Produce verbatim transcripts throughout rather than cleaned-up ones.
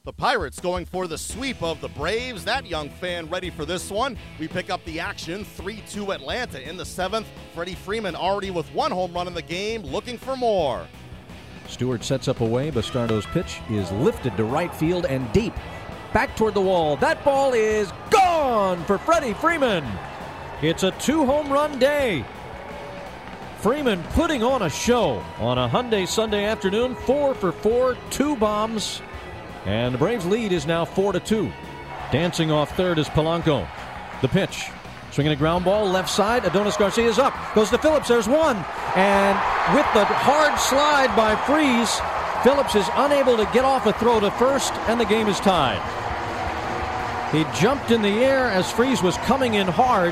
The Pirates going for the sweep of the Braves. That young fan ready for this one. We pick up the action, three two Atlanta in the seventh. Freddie Freeman already with one home run in the game, looking for more. Stewart sets up away. Bastardo's pitch is lifted to right field and deep. Back toward the wall. That ball is gone for Freddie Freeman. It's a two-home run day. Freeman putting on a show on a Hyundai Sunday afternoon. Four for four, two bombs. And the Braves' lead is now four to two. Dancing off third is Polanco. The pitch. Swinging a ground ball, left side. Adonis Garcia is up. Goes to Phillips. There's one. And with the hard slide by Freese, Phillips is unable to get off a throw to first, and the game is tied. He jumped in the air as Freese was coming in hard.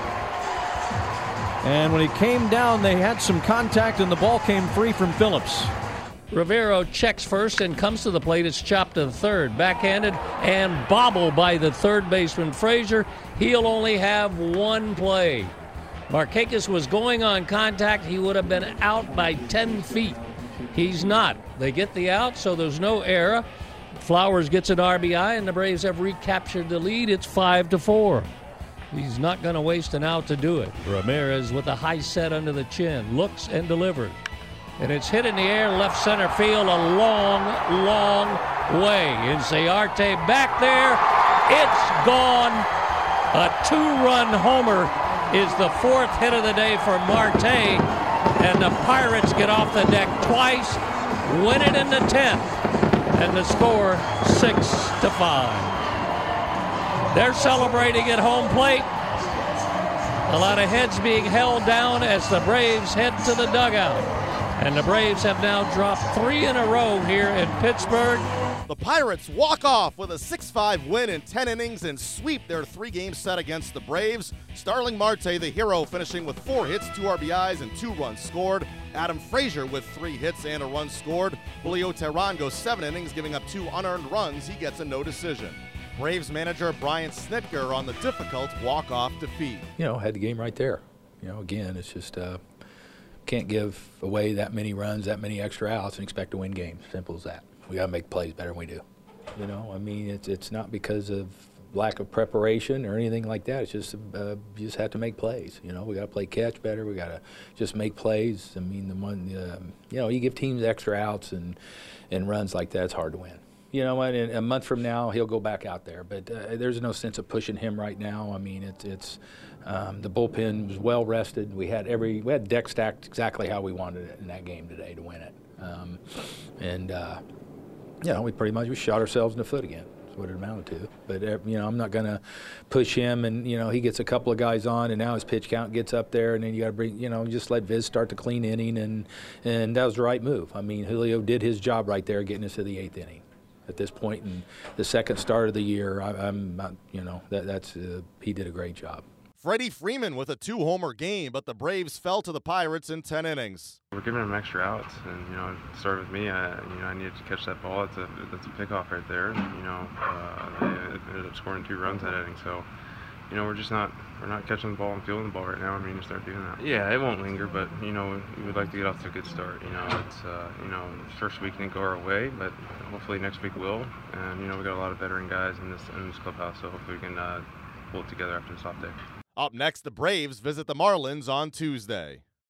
And when he came down, they had some contact, and the ball came free from Phillips. Rivero checks first and comes to the plate. It's chopped to the third. Backhanded and bobbled by the third baseman, Frazier. He'll only have one play. Markakis was going on contact. He would have been out by ten feet. He's not. They get the out, so there's no error. Flowers gets an R B I, and the Braves have recaptured the lead. It's five to four. He's not going to waste an out to do it. Ramirez with a high set under the chin. Looks and delivers. And it's hit in the air, left center field, a long, long way. Inciarte back there. It's gone. A two-run homer is the fourth hit of the day for Marte. And the Pirates get off the deck twice, win it in the tenth. And the score, six to five. They're celebrating at home plate. A lot of heads being held down as the Braves head to the dugout. And the Braves have now dropped three in a row here in Pittsburgh. The Pirates walk off with a six five win in ten innings and sweep their three-game set against the Braves. Starling Marte, the hero, finishing with four hits, two R B Is, and two runs scored. Adam Frazier with three hits and a run scored. Julio Teheran goes seven innings, giving up two unearned runs. He gets a no decision. Braves manager Brian Snitker on the difficult walk-off defeat. You know, had the game right there. You know, again, it's just uh, can't give away that many runs, that many extra outs, and expect to win games. Simple as that. We got to make plays better than we do. You know, I mean, it's it's not because of lack of preparation or anything like that. It's just uh, you just have to make plays. You know, we got to play catch better. We got to just make plays. I mean, the one, uh, you know, you give teams extra outs and and runs like that, it's hard to win. You know, and a month from now he'll go back out there, but uh, there's no sense of pushing him right now. I mean, it's it's um, the bullpen was well rested. We had every we had deck stacked exactly how we wanted it in that game today to win it, um, and uh, you know, we pretty much we shot ourselves in the foot again. That's what it amounted to. But uh, you know, I'm not going to push him, and you know, he gets a couple of guys on, and now his pitch count gets up there, and then you got to bring, you know, just let Viz start the clean inning, and and that was the right move. I mean, Julio did his job right there, getting us to the eighth inning. At this point in the second start of the year, I, I'm not, you know, that, that's uh, he did a great job. Freddie Freeman with a two-homer game, but the Braves fell to the Pirates in ten innings. We're giving them extra outs, and you know, it started with me. I, you know, I needed to catch that ball. That's a that's a pickoff right there. And, you know, uh, they ended up scoring two runs that inning. So, you know, we're just not we're not catching the ball and fielding the ball right now. I mean, to start doing that. Yeah, it won't linger, but you know, we would like to get off to a good start. You know, it's uh, you know, first week didn't go our way, but hopefully next week will. And you know, we got a lot of veteran guys in this in this clubhouse, so hopefully we can uh, pull it together after this off day. Up next, the Braves visit the Marlins on Tuesday.